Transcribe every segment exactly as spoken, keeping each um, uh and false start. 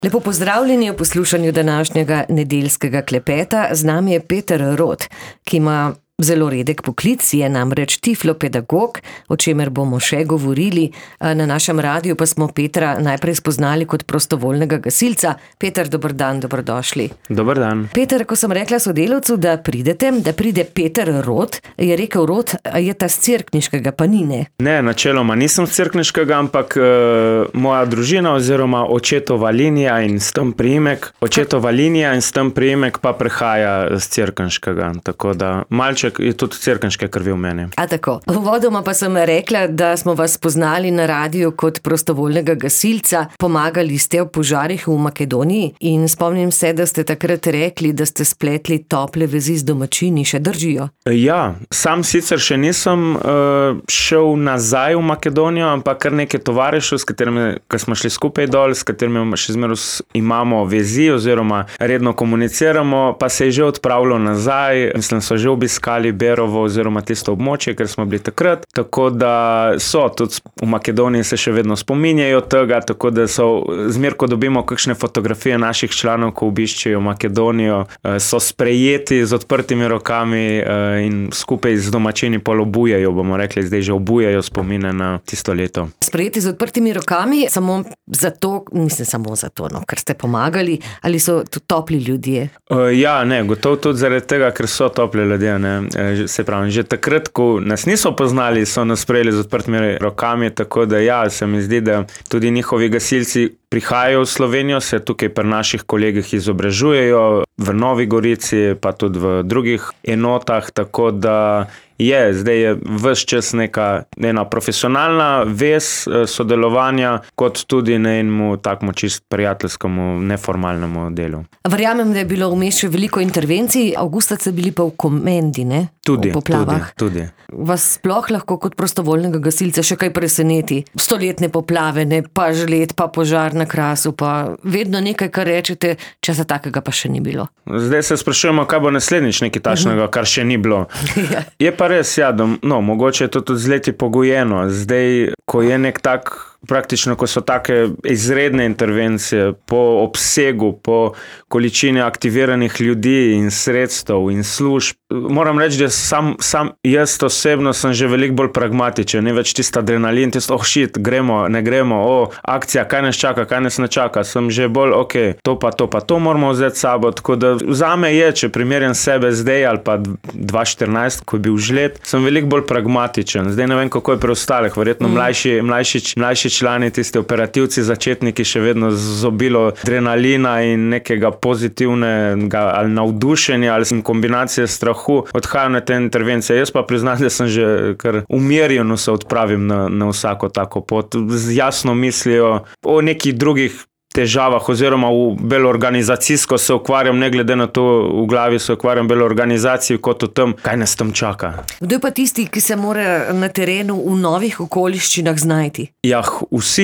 Lepo pozdravljeni v poslušanju današnjega nedeljskega klepeta. Z nami je Peter Rot, ki ima zelo redek poklic, je namreč tiflopedagog, o čemer bomo še govorili. Na našem radiju pa smo Petra najprej spoznali kot prostovoljnega gasilca. Peter, dober dan, dobrodošli. Dober dan. Peter, ko sem rekla sodelavcu, da pridete, da pride Peter Rot, je rekel Rot, je ta s Cerkniškega, pa ni ne? Ne, načeloma nisem s Cerkniškega, ampak uh, moja družina oziroma očetova linija in s tem priimek, očetova linija in s tem priimek pa prehaja s Cerkniškega, tako da malček je tudi cerkniške krvi v meni. A tako. Uvodoma pa sem rekla, da smo vas poznali na radiju kot prostovoljnega gasilca. Pomagali ste v požarih v Makedoniji in spomnim se, da ste takrat rekli, da ste spletli tople vezi z domačini. Še držijo? Ja, sam sicer še nisem uh, šel nazaj v Makedonijo, ampak kar nekaj tovarišev, s katerimi, ko smo šli skupaj dol, s katerimi še zmeraj imamo vezi oziroma redno komuniciramo, pa se je že odpravilo nazaj. Mislim, so že obiskali Berovo oziroma tisto območje, ker smo bili takrat, tako da so tudi v Makedoniji se še vedno spominjajo tega, tako da so zmer, ko dobimo kakšne fotografije naših članov, ko obiščejo Makedonijo, so sprejeti z odprtimi rokami in skupaj z domačini pol obujajo, bomo rekli, zdaj že obujajo spomine na tisto leto. Sprejeti z odprtimi rokami, samo zato, mislim samo zato, no, ker ste pomagali, ali so tudi topli ljudje? Uh, ja, ne, gotovo tudi zaradi tega, ker so topli ljudje, ne. Se pravi, že takrat, ko nas niso poznali, so nas sprejeli z odprtimi rokami, tako da ja, se mi zdi, da tudi njihovi gasilci prihajajo v Slovenijo, se tukaj pri naših kolegih izobražujejo, v Novi Gorici, pa tudi v drugih enotah, tako da je, zdaj je ves čas neka ena profesionalna vez sodelovanja, kot tudi na enemu takmu čist prijateljskemu, neformalnemu delu. Verjamem, da je bilo vmes še veliko intervencij, avgusta ste bili pa v Komendi, ne? Tudi, v poplavah. tudi, tudi. Vas sploh lahko kot prostovoljnega gasilca še kaj preseneti? Stoletne poplave, ne, pa žled, pa požar na Krasu, pa vedno nekaj, kar rečete, česa takega pa še ni bilo. Zdaj se sprašujemo, kaj bo naslednjič nekaj takšnega, kar še ni bilo. Ja. Je pa res, ja, da, no, mogoče je to tudi z leti pogojeno. Zdaj, ko je nek tak, praktično, ko so take izredne intervencije po obsegu, po količini aktiviranih ljudi in sredstev in služb, moram reči, da sam, sam jaz osebno sem že veliko bolj pragmatičen, ne več tisto adrenalin, tisto, oh shit, gremo, ne gremo, o, akcija, kaj nas čaka, kaj nas ne čaka, sem že bolj, ok, to pa to pa to moramo vzeti sabo, tako da vzame je, če primerjam sebe zdaj ali pa dva štirinajst, ko je bil žled, sem veliko bolj pragmatičen, zdaj ne vem, kako je pri ostalih, verjetno mm. mlajši, mlajši, mlajši člani, tisti operativci, začetniki še vedno z obilo adrenalina in nekega pozitivnega ali navdušenja ali kombinacije strahu odhajajo na te intervencije. Jaz pa priznam, da sem že kar umirjeno se odpravim na, na vsako tako pot. Z jasno mislijo o nekih drugih težavah oziroma v bolj organizacijsko se ukvarjam, ne glede na to, v glavi se ukvarjam bolj organizaciji kot o tem, kaj nas tam čaka. Kdo je pa tisti, ki se mora na terenu v novih okoliščinah znajti? Ja, vsi.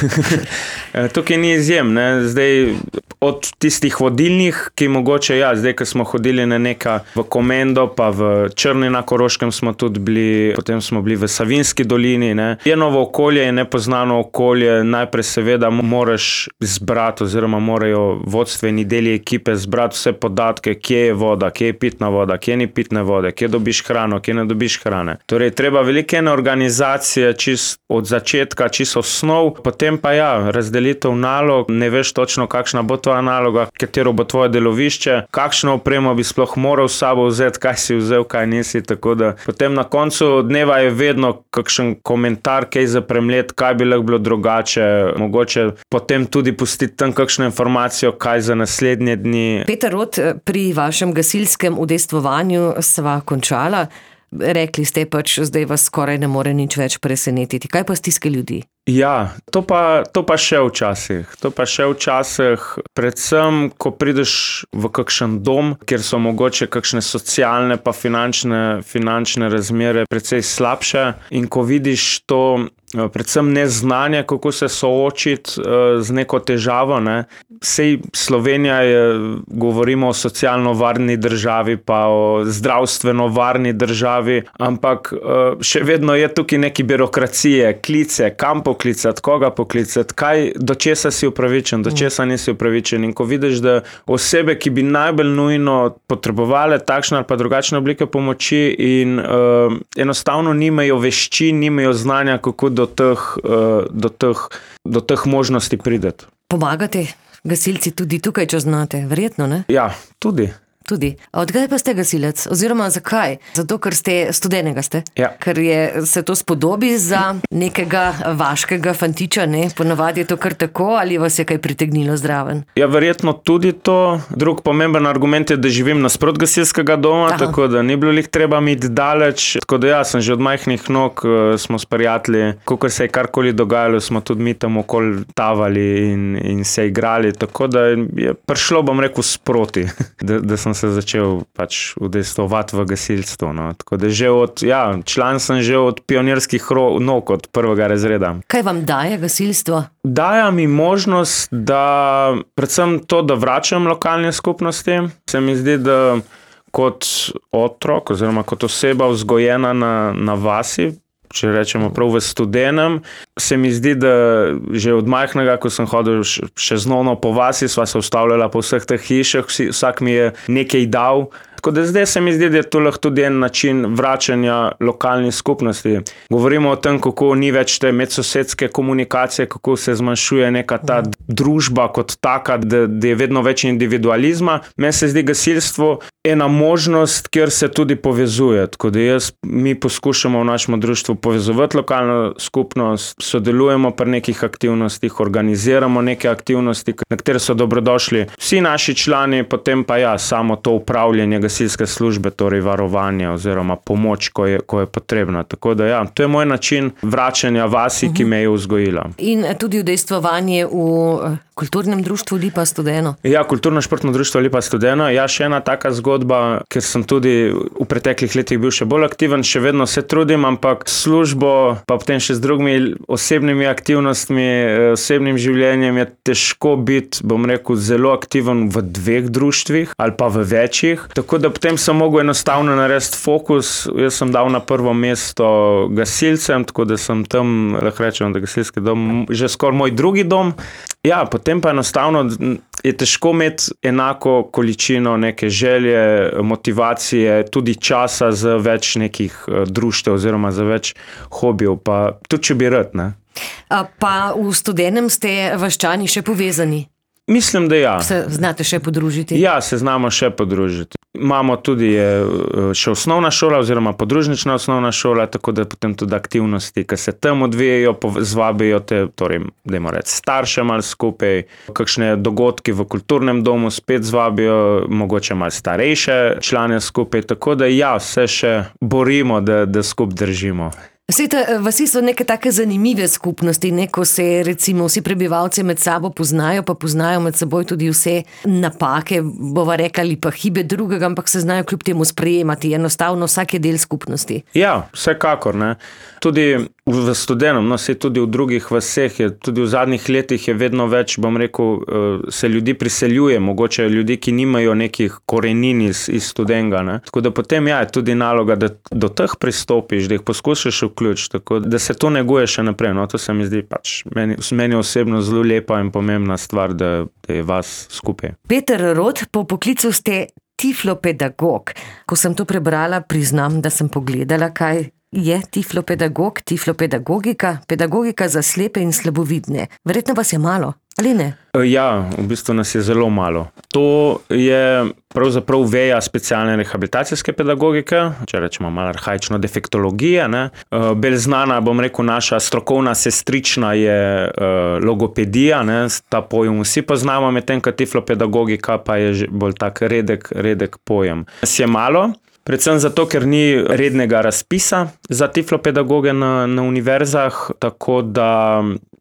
Tukaj ni izjem, ne. Zdaj od tistih vodilnih, ki mogoče, ja, zdaj, ko smo hodili na neka v Komendo, pa v Črni na Koroškem smo tudi bili, potem smo bili v Savinjski dolini, ne. Je novo okolje, je nepoznano okolje, najprej seveda moraš zbrati oziroma morajo vodstveni deli ekipe zbrati vse podatke, kje je voda, kje je pitna voda, kje ni pitne vode, kje dobiš hrano, kje ne dobiš hrane. Torej, treba velike ene organizacije čist od začetka, čist osnov, potem pa ja, razdelitev nalog, ne veš točno, kakšna bo tvoja naloga, katero bo tvoje delovišče, kakšno opremo bi sploh moral s sabo vzeti, kaj si vzel, kaj nisi, tako da potem na koncu dneva je vedno kakšen komentar, kaj za premlet, kaj bi lahko bilo drugače, mogoče potem tudi pustiti tam kakšno informacijo, kaj za naslednje dni. Peter Rot, pri vašem gasilskem udejstvovanju sva končala. Rekli ste pač, zdaj vas skoraj ne more nič več presenetiti. Kaj pa stiske ljudi? Ja, to pa, to pa še včasih. To pa še včasih, predvsem, ko prideš v kakšen dom, kjer so mogoče kakšne socialne pa finančne, finančne razmere precej slabše in ko vidiš to predvsem neznanje, kako se soočiti z neko težavo. Ne. Sej Slovenija je, govorimo o socialno varni državi, pa o zdravstveno varni državi, ampak še vedno je tukaj neki birokracije, klice, kam poklicati, koga poklicati, kaj, do česa si upravičen, do česa nisi upravičen. In ko vidiš, da osebe, ki bi najbolj nujno potrebovale takšne ali pa drugačne oblike pomoči in uh, enostavno nimajo veščin, nimajo znanja, kako do teh, uh, do teh, do teh možnosti prideti. Pomagate gasilci tudi tukaj, če znate? Verjetno, ne? Ja, tudi. Tudi. Odkaj pa ste gasilec? Oziroma zakaj? Zato, ker ste studenega ste? Ja. Ker je, se to spodobi za nekega vaškega fantiča, ne? Ponavadi je to kar tako, ali vas je kaj pritegnilo zraven? Ja, verjetno tudi to. Drug pomemben argument je, da živim nasprot gasilskega doma, Aha. tako da ni bilo lih treba iti daleč. Tako da ja, sem že od majhnih nog, smo s prijatelji, kakor se je karkoli dogajalo, smo tudi mi tam okoli tavali in, in se igrali. Tako da je prišlo, bom rekel, sproti, da, da sem se začel pač udejstvovati v gasilstvo. No. Tako da že od, ja, član sem že od pionirskih nog, od prvega razreda. Kaj vam daje gasilstvo? Daja mi možnost, da predvsem to, da vračam lokalne skupnosti. Se mi zdi, da kot otrok oziroma kot oseba vzgojena na, na vasi, če rečemo prav v Studenem, se mi zdi, da že od majhnega, ko sem hodil še znovno po vasi, sva se ustavljala po vseh teh hišah, vsak mi je nekaj dal. Tako da zdaj se mi zdi, da je to lahko tudi en način vračanja lokalnih skupnosti. Govorimo o tem, kako ni več te medsosedske komunikacije, kako se zmanjšuje neka ta družba kot taka, da, da je vedno več individualizma. Meni se zdi gasilstvo ena možnost, kjer se tudi povezuje. Tako da jaz, mi poskušamo v našem društvu povezovati lokalno skupnost, sodelujemo pri nekih aktivnostih, organiziramo neke aktivnosti, na katere so dobrodošli vsi naši člani, potem pa ja, samo to upravljanje gasilske službe, torej varovanje oziroma pomoč, ko je, ko je potrebna. Tako da ja, to je moj način vračanja vasi, ki me je vzgojila. In tudi udejstvovanje v kulturnem društvu Lipa Studeno. Ja, kulturno-športno društvo Lipa Studeno. Ja, še ena taka zgodba, ker sem tudi v preteklih letih bil še bolj aktiven, še vedno se trudim, ampak službo, pa potem še z drugimi osebnimi aktivnostmi, osebnim življenjem je težko biti, bom rekel, zelo aktiven v dveh društvih ali pa v večjih. Tako da potem sem mogel enostavno narediti fokus. Jaz sem dal na prvo mesto gasilcem, tako da sem tam, lahko rečem, da gasilski dom, že skoraj moj drugi dom. Ja, potem pa enostavno je težko imeti enako količino neke želje, motivacije, tudi časa za več nekih društev oziroma za več hobijev, pa tudi če bi rad, ne. A pa v Studenem ste vaščani še povezani? Mislim, da ja. Se znate še podružiti? Ja, se znamo še podružiti. Imamo tudi še osnovna šola oziroma podružnična osnovna šola, tako da potem tudi aktivnosti, ki se tam odvijajo, zvabijo te, torej, dajmo reči, starše malo skupaj, kakšne dogodki v kulturnem domu spet zvabijo, mogoče malo starejše člane skupaj, tako da ja, se še borimo, da, da skupaj držimo. Vsete, vasi so neke take zanimive skupnosti, ne, ko se recimo vsi prebivalci med sabo poznajo, pa poznajo med seboj tudi vse napake, bova rekali pa hibe drugega, ampak se znajo kljub temu sprejemati, enostavno vsak je del skupnosti. Ja, vsekakor, ne. Tudi v Studenem, no, se tudi v drugih vaseh, je, tudi v zadnjih letih je vedno več, bom rekel, se ljudi priseljuje, mogoče ljudi, ki nimajo nekih korenin iz, iz Studenga, ne. Tako da potem ja, je tudi naloga, da do teh pristopiš, da jih poskušaš vključ, tako da se to neguje še naprej. No, to se mi zdi pač meni, meni osebno zelo lepa in pomembna stvar, da, da je vas skupaj. Peter Rot, po poklicu ste tiflopedagog. Ko sem to prebrala, priznam, da sem pogledala, kaj je tiflopedagog, tiflopedagogika, pedagogika za slepe in slabovidne. Verjetno vas je malo, ali ne? Ja, v bistvu nas je zelo malo. To je pravzaprav veja specialne rehabilitacijske pedagogike, če rečemo malo arhaično defektologija, ne. Bolj znana, bom rekel, naša strokovna sestrična je logopedija, ne. Ta pojem vsi poznamo, medtem ko tiflopedagogika pa je bolj tak redek, redek pojem. Nas je malo. Predvsem zato, ker ni rednega razpisa za tiflopedagoge na, na univerzah, tako da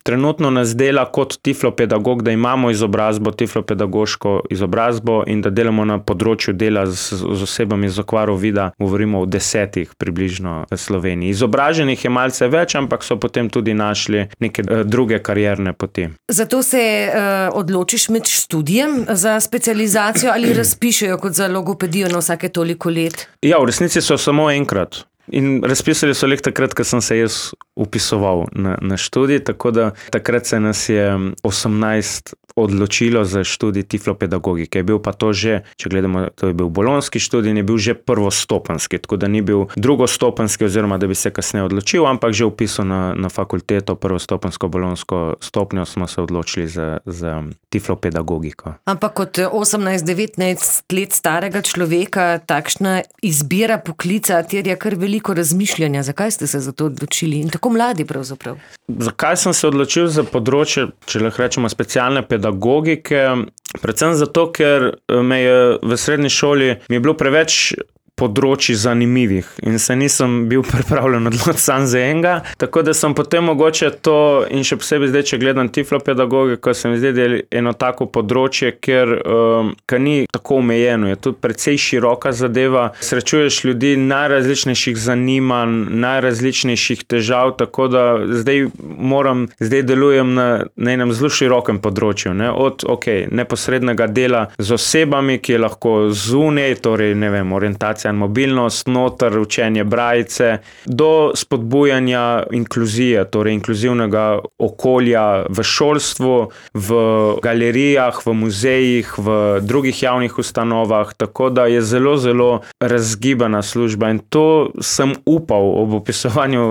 trenutno nas dela kot tiflopedagog, da imamo izobrazbo, tiflopedagoško izobrazbo in da delamo na področju dela z, z osebami z okvaro vida, govorimo o desetih približno v Sloveniji. Izobraženih je malce več, ampak so potem tudi našli neke uh, druge karierne poti. Zato se uh, odločiš med študijem za specializacijo ali razpišejo kot za logopedijo na vsake toliko let? Ja, v resnici so samo enkrat. In razpisali so leh takrat, ko sem se jaz upisoval na, na študij, tako da takrat se nas je osemnajst odločilo za študij tiflopedagogike. Je bil pa to že, če gledamo, to je bil bolonjski študij in je bil že prvostopenjski, tako da ni bil drugostopenjski oziroma da bi se kasneje odločil, ampak že upisal na, na fakulteto prvostopenjsko bolonjsko stopnjo smo se odločili za, za tiflopedagogiko. Ampak kot osemnajst devetnajst let starega človeka takšna izbira poklica terja kar veliko razmišljanja. Zakaj ste se za to odločili in tako mladi pravzaprav? Zakaj sem se odločil za področje, če lahko rečemo, specialne pedagogike? Predvsem zato, ker me je v srednji šoli mi je bilo preveč področji zanimivih in se nisem bil pripravljen odločiti sam za enega, tako da sem potem mogoče to, in še posebej zdaj, če gledam tiflopedagogiko, se mi zdi, da je eno tako področje, ker um, ni tako omejeno, je tudi precej široka zadeva, srečuješ ljudi najrazličnejših zanimanj, najrazličnejših težav, tako da zdaj moram, zdaj delujem na, na enem zelo širokem področju, ne? Od okay, neposrednega dela z osebami, ki je lahko zunaj, torej ne vem, orientacija in mobilnost, noter učenje brajice, do spodbujanja inkluzije, torej inkluzivnega okolja v šolstvu, v galerijah, v muzejih, v drugih javnih ustanovah, tako da je zelo, zelo razgibana služba in to sem upal ob opisovanju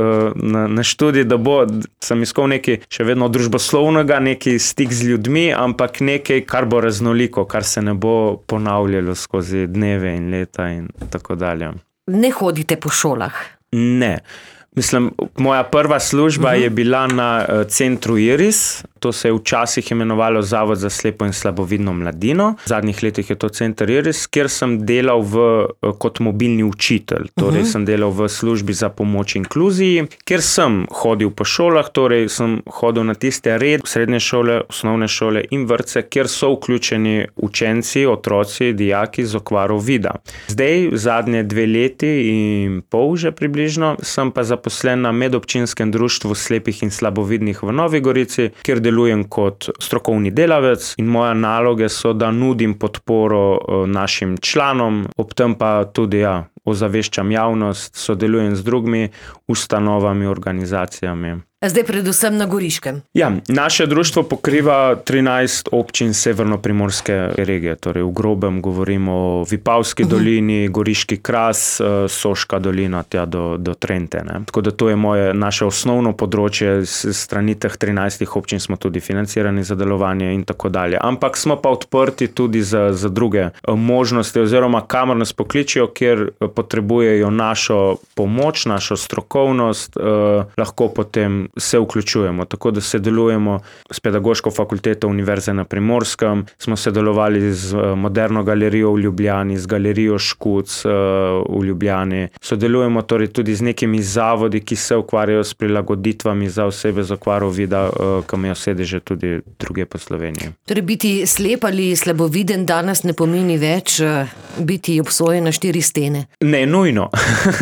na, na študij, da bo, sem iskal nekaj še vedno družboslovnega, nekaj stik z ljudmi, ampak nekaj, kar bo raznoliko, kar se ne bo ponavljalo skozi dneve in leta in tako dalje. Ne hodite po šolah? Ne. Mislim, moja prva služba uh-huh. je bila na uh, centru Iris, to se je včasih imenovalo Zavod za slepo in slabovidno mladino. V zadnjih letih je to center Iris, kjer sem delal v, uh, kot mobilni učitelj, torej uh-huh. sem delal v službi za pomoč inkluziji, kjer sem hodil po šolah, torej sem hodil na tiste red, srednje šole, osnovne šole in vrtce, kjer so vključeni učenci, otroci, dijaki z okvaro vida. Zdaj, zadnje dve leti in pol že približno, sem pa zaposlen na medobčinskem društvu slepih in slabovidnih v Novi Gorici, kjer delujem kot strokovni delavec in moje naloge so, da nudim podporo našim članom, ob tem pa tudi ja, ozaveščam javnost, sodelujem z drugimi ustanovami, organizacijami. Zdaj predvsem na Goriškem. Ja, naše društvo pokriva trinajst občin severnoprimorske regije, torej v grobem govorimo o Vipavski uh-huh. dolini, Goriški kras, Soška dolina, tja do, do Trente. Ne? Tako da to je moje, naše osnovno področje, s strani teh trinajstih občin smo tudi financirani za delovanje in tako dalje. Ampak smo pa odprti tudi za, za druge možnosti oziroma kamor nas pokličijo, kjer potrebujejo našo pomoč, našo strokovnost, eh, lahko potem se vključujemo, tako da sodelujemo s Pedagoško fakulteto Univerze na Primorskem, smo sodelovali z Moderno galerijo v Ljubljani, z galerijo Škuc v Ljubljani, sodelujemo torej tudi z nekimi zavodi, ki se ukvarjajo s prilagoditvami za osebe z okvaro vida, ki imajo sedeže tudi druge po Sloveniji. Torej biti slep ali slaboviden danes ne pomeni več biti obsojen na štiri stene? Ne, nujno.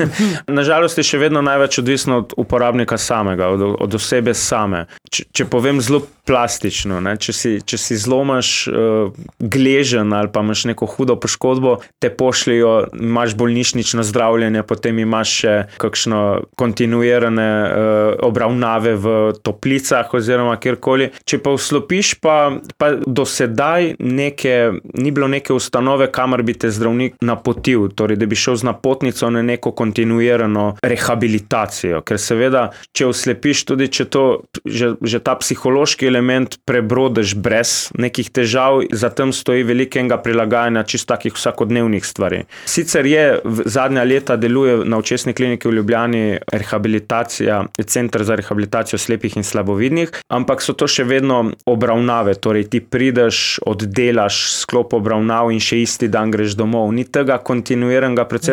Nažalost je še vedno največ odvisno od uporabnika samega, od od osebe same. Če, če povem zelo plastično, ne? Če si, če si zlomaš uh, gleženj ali pa imaš neko hudo poškodbo, te pošljajo, imaš bolnišnično zdravljenje, potem imaš še kakšno kontinuirane uh, obravnave v toplicah oziroma kjerkoli. Če pa vslopiš, pa, pa do sedaj neke, ni bilo neke ustanove, kamor bi te zdravnik napotil, torej da bi šel z napotnico na neko kontinuirano rehabilitacijo, ker seveda, če vslepiš, tudi če to, že, že ta psihološki element prebrodiš brez nekih težav, za tem stoji velikega prilagajanja čisto takih vsakodnevnih stvari. Sicer je, zadnja leta deluje na Očesni kliniki v Ljubljani rehabilitacija, center za rehabilitacijo slepih in slabovidnih, ampak so to še vedno obravnave, torej ti prideš, oddelaš sklop obravnav in še isti dan greš domov. Ni tega kontinuiranega procesa,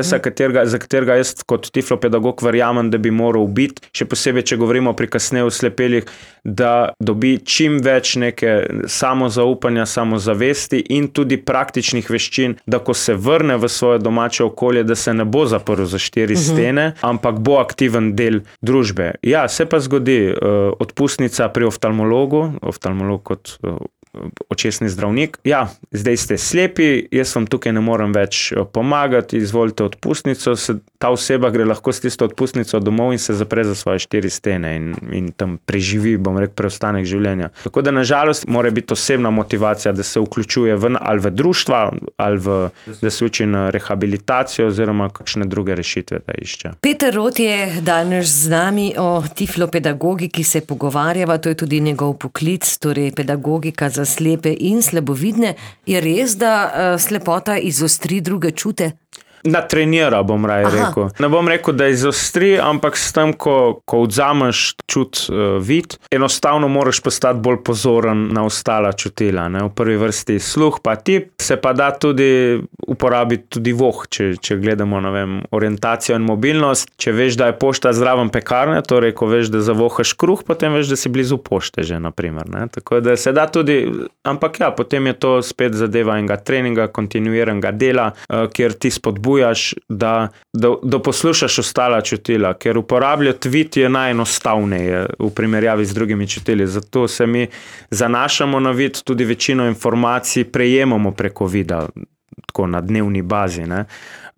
procesa, katerega, za katerega jaz kot tiflopedagog verjamem, da bi moral biti, še posebej, če govorimo pri kasneje oslepelih, da dobi čim več neke samozaupanja, samozavesti in tudi praktičnih veščin, da ko se vrne v svoje domače okolje, da se ne bo zaprl za štiri uh-huh. stene, ampak bo aktiven del družbe. Ja, se pa zgodi uh, odpustnica pri oftalmologu, oftalmolog kot uh, očesni zdravnik. Ja, zdaj ste slepi, jaz vam tukaj ne morem več pomagati, izvolite odpustnico, se, ta oseba gre lahko s tisto odpustnico domov in se zapre za svoje štiri stene in, in tam preživi, bom rekel, preostanek življenja. Tako da nažalost mora biti osebna motivacija, da se vključuje v, ali v društva, ali v, da se uči na rehabilitacijo oziroma kakšne druge rešitve, da išče. Peter Rot je danes z nami o tiflopedagogiki se pogovarjava, to je tudi njegov poklic, torej pedagogika za slepe in slabovidne. Je res, da uh, slepota izostri druge čute? Natrenira, bom raje rekel. Ne bom rekel, da izostri, ampak s tem, ko, ko odzameš čut uh, vid, enostavno moraš postati bolj pozoren na ostala čutila. Ne? V prvi vrsti sluh pa tip, se pa da tudi uporabiti tudi voh, če, če gledamo, ne vem, orientacijo in mobilnost. Če veš, da je pošta zraven pekarne, torej, ko veš, da zavohaš kruh, potem veš, da si blizu pošte že, naprimer. Ne? Tako da se da tudi, ampak ja, potem je to spet zadeva enega treninga, kontinuiranega dela, uh, kjer ti spodbujaš, Da, da, da poslušaš ostala čutila, ker uporabljati vid je najenostavneje v primerjavi z drugimi čutili. Zato se mi zanašamo na vid, tudi večino informacij prejemamo preko vida, tako na dnevni bazi. Ne?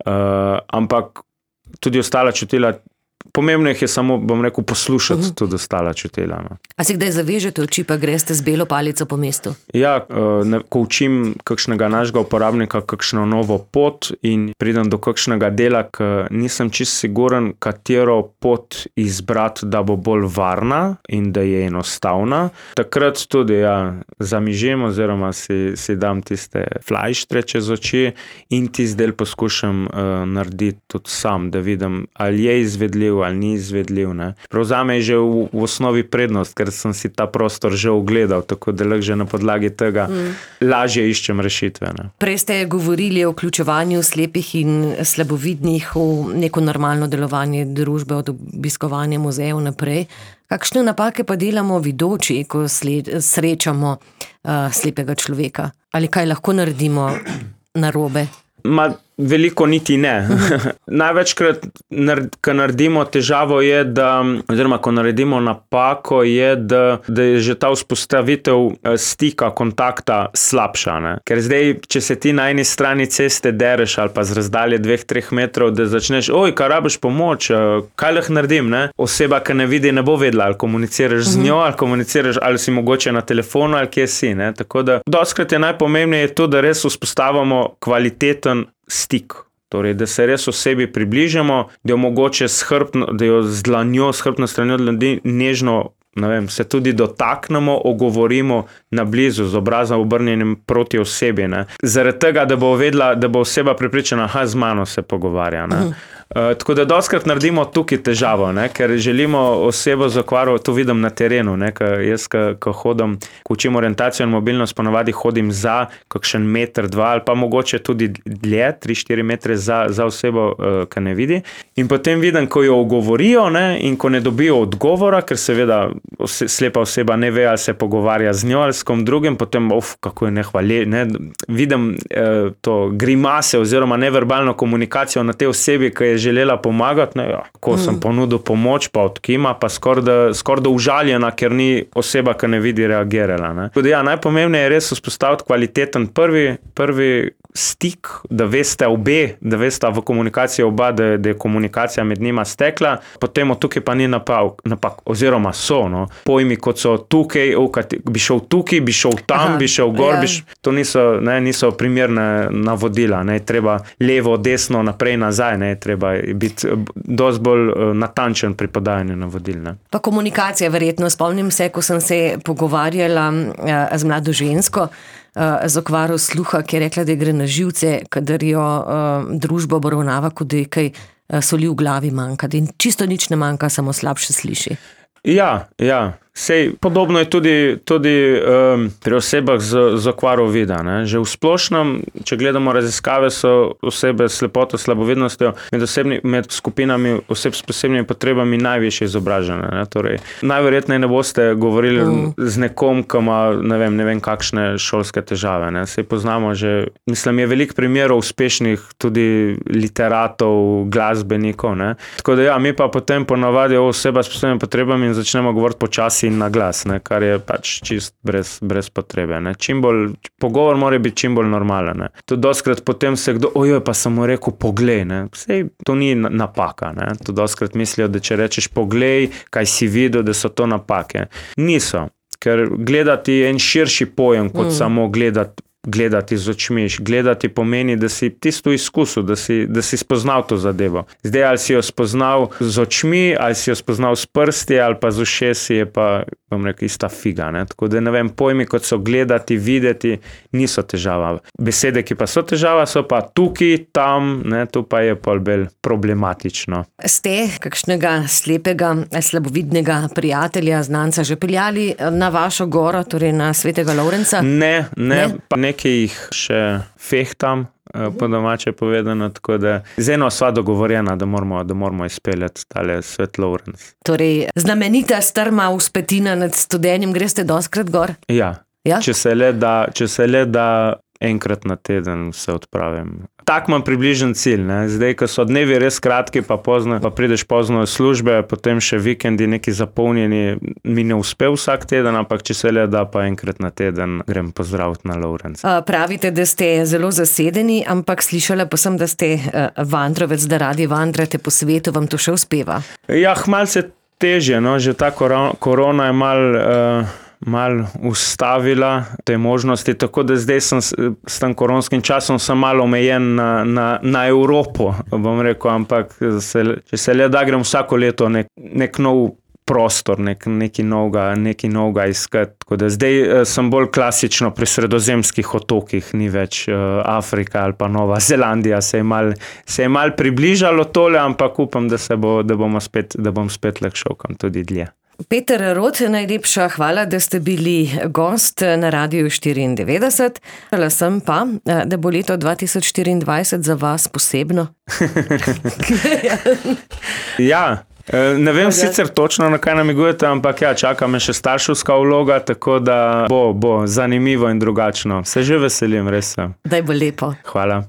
Uh, ampak tudi ostala čutila, pomembno jih je samo, bom rekel, poslušati uh-huh. tudi ostala čutila. No. A si kdaj zavežete oči, pa greste z belo palico po mestu? Ja, ne, ko učim kakšnega našega uporabnika kakšno novo pot in pridem do kakšnega dela, ki nisem čisto siguren, katero pot izbrati, da bo bolj varna in da je enostavna. Takrat tudi ja, zamižim oziroma si, si dam tiste flajštre čez oči in tisti del poskušam uh, narediti tudi sam, da vidim, ali je izvedljiv, ali ni izvedljiv. Ne. Pravzame je že v, v osnovi prednost, ker sem si ta prostor že ogledal, tako da lahko že na podlagi tega mm. lažje iščem rešitve. Ne. Prej ste govorili o vključevanju slepih in slabovidnih v neko normalno delovanje družbe od obiskovanja muzejev naprej. Kakšne napake pa delamo vidoči, ko sled, srečamo uh, slepega človeka? Ali kaj lahko naredimo narobe? Ma, veliko niti ne. Največkrat, ko naredimo težavo je, da, oziroma ko naredimo napako je, da, da je že ta vzpostavitev stika, kontakta slabša. Ne? Ker zdaj, če se ti na eni strani ceste dereš ali pa z razdalje dveh, treh metrov, da začneš, oj, kaj rabiš pomoč, kaj lahko naredim, ne? Oseba, ki ne vidi, ne bo vedela, ali komuniciraš z njo, ali komuniciraš, ali si mogoče na telefonu, ali kje si. Ne? Tako da, dostkrat je najpomembneje to, da res vzpostavamo kvaliteten stik. Torej, da se res osebi približamo, da jo mogoče s hrbtno, da jo z dlanjo, s hrbtno stranjo ljudi nežno, ne vem, se tudi dotaknemo, ogovorimo na blizu, z obrazom obrnjenim proti osebi. Ne. Zaradi tega, da bo vedela, da bo oseba prepričana, aha, z mano se pogovarja. Ne. Uh, tako da dostkrat naredimo tukaj težavo, ne, ker želimo osebo z okvaro, to vidim na terenu, ne, ker jaz, ko hodim, ko učim orientacijo in mobilnost, ponavadi hodim za kakšen meter, dva ali pa mogoče tudi dlje, tri, štiri metre za, za osebo, uh, ki ne vidi. In potem vidim, ko jo ogovorijo, ne, in ko ne dobijo odgovora, ker seveda ose, slepa oseba ne ve, ali se pogovarja z njo ali s kom drugim, potem, uf, kako je nehvale, ne, vidim uh, to grimase oziroma neverbalno komunikacijo na te osebi, ki je želela pomagati, ne, ja, ko mm. sem ponudil pomoč, pa odkima, pa skoraj da, skor da užaljena, ker ni oseba, ki ne vidi, reagirala. Ne. Tudi ja, najpomembneje je res vzpostaviti kvaliteten prvi, prvi stik, da veste obe, da veste v komunikaciji oba, da, da je komunikacija med njima stekla, potem od tukaj pa ni napak, napak oziroma so, no, pojmi, kot so tukaj, okati, bi šel tukaj, bi šel tam, Aha, bi šel gor, ja. bi š... to niso, ne, niso primerne navodila, ne, treba levo, desno, naprej, nazaj, ne, treba biti dosti bolj natančen pri podajanju navodil. Ne. Pa komunikacija verjetno, spomnim se, ko sem se pogovarjala z mlado žensko, z okvaro sluha, ki je rekla, da gre na živce, kadar jo uh, družba obravnava, kot da je kaj uh, soli v glavi manjka. In čisto nič ne manjka, samo slabše sliši. Ja, ja. Sej, podobno je tudi, tudi um, pri osebah z, z okvaro vida. Ne? Že v splošnem, če gledamo raziskave, so osebe s slepoto, slabovidnostjo med, osebni, med skupinami oseb s posebnimi potrebami najvišje izobražene. Ne? Torej, najverjetneje ne boste govorili mm. z nekom, ki ima ne vem, ne vem kakšne šolske težave. Ne? Sej poznamo že, mislim, je veliko primerov uspešnih tudi literatov, glasbenikov. Ne? Tako da ja, mi pa potem ponavadi o oseba s posebnimi potrebami in začnemo govoriti počasi in na glas, ne, kar je pač čist brez, brez potrebe. Ne. Čim bolj, pogovor mora biti čim bolj normalen. Ne. To doskrat potem se kdo, ojoj, pa sem mu rekel, poglej, ne. Sej, to ni napaka. Ne. To doskrat mislijo, da če rečeš poglej, kaj si videl, da so to napake. Niso, ker gledati je en širši pojem, kot mm. samo gledati gledati z očmi. Gledati pomeni, da si tisto izkusil, da si, da si spoznal to zadevo. Zdaj, ali si jo spoznal z očmi, ali si jo spoznal s prsti, ali pa z ušesi, je pa, bom rekel, ista figa. Ne? Tako da, ne vem, pojmi, kot so gledati, videti, niso težava. Besede, ki pa so težava, so pa tukaj, tam, ne? Tu pa je pa bolj problematično. Ste kakšnega slepega, slabovidnega prijatelja, znanca že peljali na vašo goro, torej na Svetega Lovrenca? Ne, ne, ne? Pa nekaj jih še fehtam, po domače povedano, tako da z eno sva dogovorjena, da moramo, da moramo izpeljati tale Svet Lovrenc. Torej, znamenita strma vzpetina nad Studenjem, greste doskrat gor? Ja, ja? Če se le da, če se le da enkrat na teden se odpravim. Tak imam približen cilj, ne. Zdaj, ko so dnevi res kratki, pa pozno, pa prideš pozno iz službe, potem še vikendi neki zapolnjeni, mi ne uspe vsak teden, ampak če se le da, pa enkrat na teden grem pozdraviti na Lovrenc. Pravite, da ste zelo zasedeni, ampak slišala pa sem, da ste vandrovec, da radi vandrate po svetu, vam to še uspeva? Ja, malce težje, no, že ta korona je mal... Uh, mal ustavila te možnosti, tako da zdaj sem s tem koronskim časom sem malo omejen na, na, na Evropo, bom rekel, ampak se, če se le da, grem vsako leto nek, nek nov prostor, nek, neki novega, neki novega iskati. Tako da zdaj sem bolj klasično pri sredozemskih otokih, ni več uh, Afrika ali pa Nova Zelandija, se je mal, se je mal približalo tole, ampak upam, da se bo, da bomo spet, da bom spet lahko šel kam tudi dlje. Peter Rot, najlepša hvala, da ste bili gost na Radiu štiriindevetdeset. Hvala sem pa, da bo leto dva tisoč štiriindvajset za vas posebno. Ja, ne vem sicer točno, na kaj namigujete, ampak ja, čaka me še starševska vloga, tako da bo, bo zanimivo in drugačno. Se že veselim, res sem. Daj bo lepo. Hvala.